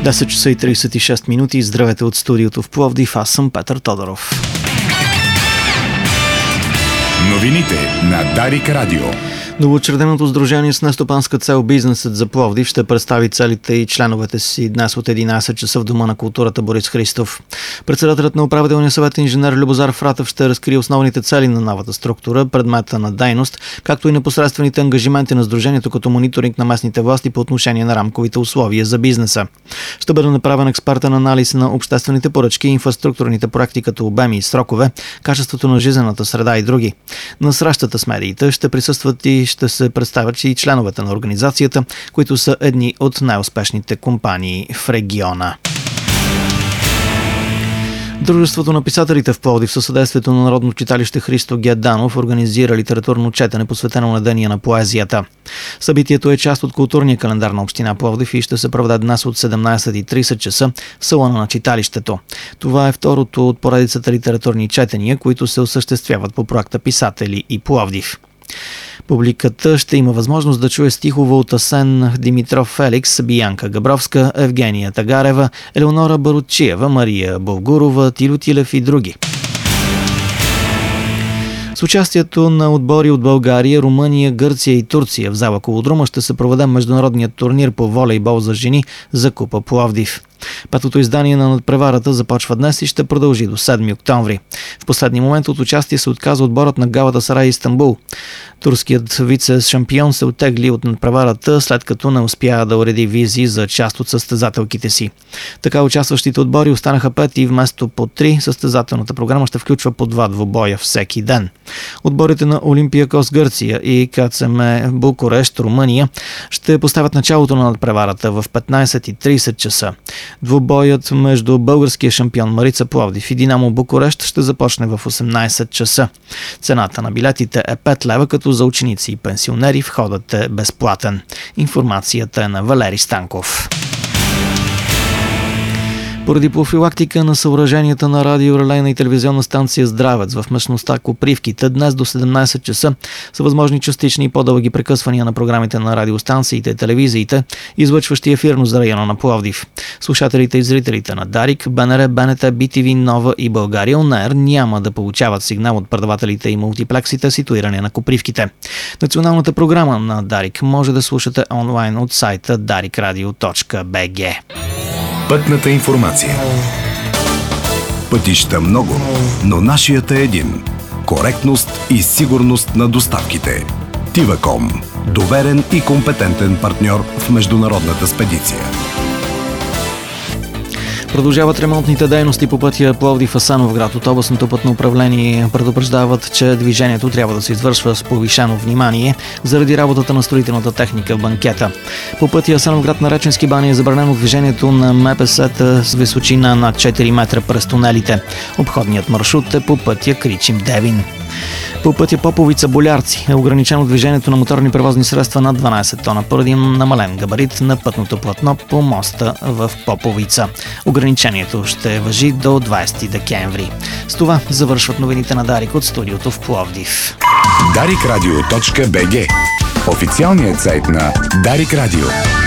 10 часа и 36 минути. Здравейте от студиото в Пловдив. Аз съм Петър Тодоров. Новините на Дарик Радио. Новоучреденото сдружение с нестопанска цел Бизнесът за Пловдив ще представи целите и членовете си днес от 11 часа в Дома на културата Борис Христов. Председателят на управителния съвет инженер Любозар Фратев ще разкрие основните цели на новата структура, предмета на дейност, както и непосредствените ангажименти на сдружението като мониторинг на местните власти по отношение на рамковите условия за бизнеса. Ще бъде направен експертен анализ на обществените поръчки и инфраструктурните проекти като обеми и срокове, качеството на жизнената среда и други. На срещата с медиите ще присъстват и ще се представят и членовете на организацията, които са едни от най-успешните компании в региона. Дружеството на писателите в Пловдив със съдействието на Народно читалище Христо Геданов организира литературно четене, посветено на Деня на поезията. Събитието е част от културния календар на община Пловдив и ще се проведе днес от 17:30 часа в салона на читалището. Това е второто от поредицата литературни четения, които се осъществяват по проекта Писатели и Пловдив. Публиката ще има възможност да чуе стихове от Асен Димитров Феликс, Биянка Габровска, Евгения Тагарева, Елеонора Барутчиева, Мария Болгурова, Тило Тилев и други. С участието на отбори от България, Румъния, Гърция и Турция в зала Колодрума ще се проведе международният турнир по волейбол за жени за Купа Пловдив. Петото издание на надпреварата започва днес и ще продължи до 7 октомври. В последния момент от участие се отказа отборът на Галатасарай Истанбул. Турският вице-шампион се оттегли от надпреварата, след като не успя да уреди визи за част от състезателките си. Така участващите отбори останаха 5 и вместо по 3, състезателната програма ще включва по 2 двубоя всеки ден. Отборите на Олимпиакос Гърция и КЦМ Букурещ Румъния ще поставят началото на надпреварата в 15:30 часа. Двубоят между българския шампион Марица Пловдив и Динамо Букурещ ще започне в 18 часа. Цената на билетите е 5 лева, като за ученици и пенсионери входът е безплатен. Информацията е на Валери Станков. Поради профилактика на съоръженията на радиорелейна и телевизионна станция Здравец в местността Копривките, днес до 17 часа са възможни частични и по-дълги прекъсвания на програмите на радиостанциите и телевизиите, излъчващи ефирно за района на Пловдив. Слушателите и зрителите на Дарик, БНР, БНТ, BTV, Нова и България ОНЕР няма да получават сигнал от предавателите и мултиплексите, ситуирани на Копривките. Националната програма на Дарик може да слушате онлайн от сайта darikradio.bg. Пътната информация. Пътища много, но нашият е един. Коректност и сигурност на доставките. Тиваком. Доверен и компетентен партньор в международната спедиция. Продължават ремонтните дейности по пътя Пловдив – Асеновград. От областното пътно управление предупреждават, че движението трябва да се извършва с повишено внимание заради работата на строителната техника в банкета. По пътя Асеновград на Реченски бани е забранено движението на МПС-та с височина над 4 метра през тунелите. Обходният маршрут е по пътя Кричим-Девин. По пътя Поповица-Болярци е ограничено движението на моторни превозни средства над 12 тона поради намален габарит на пътното платно по моста в Поповица. Ограничението ще важи до 20 декември. С това завършват новините на Дарик от студиото в Пловдив. darikradio.bg. Официалният сайт на Дарик Радио.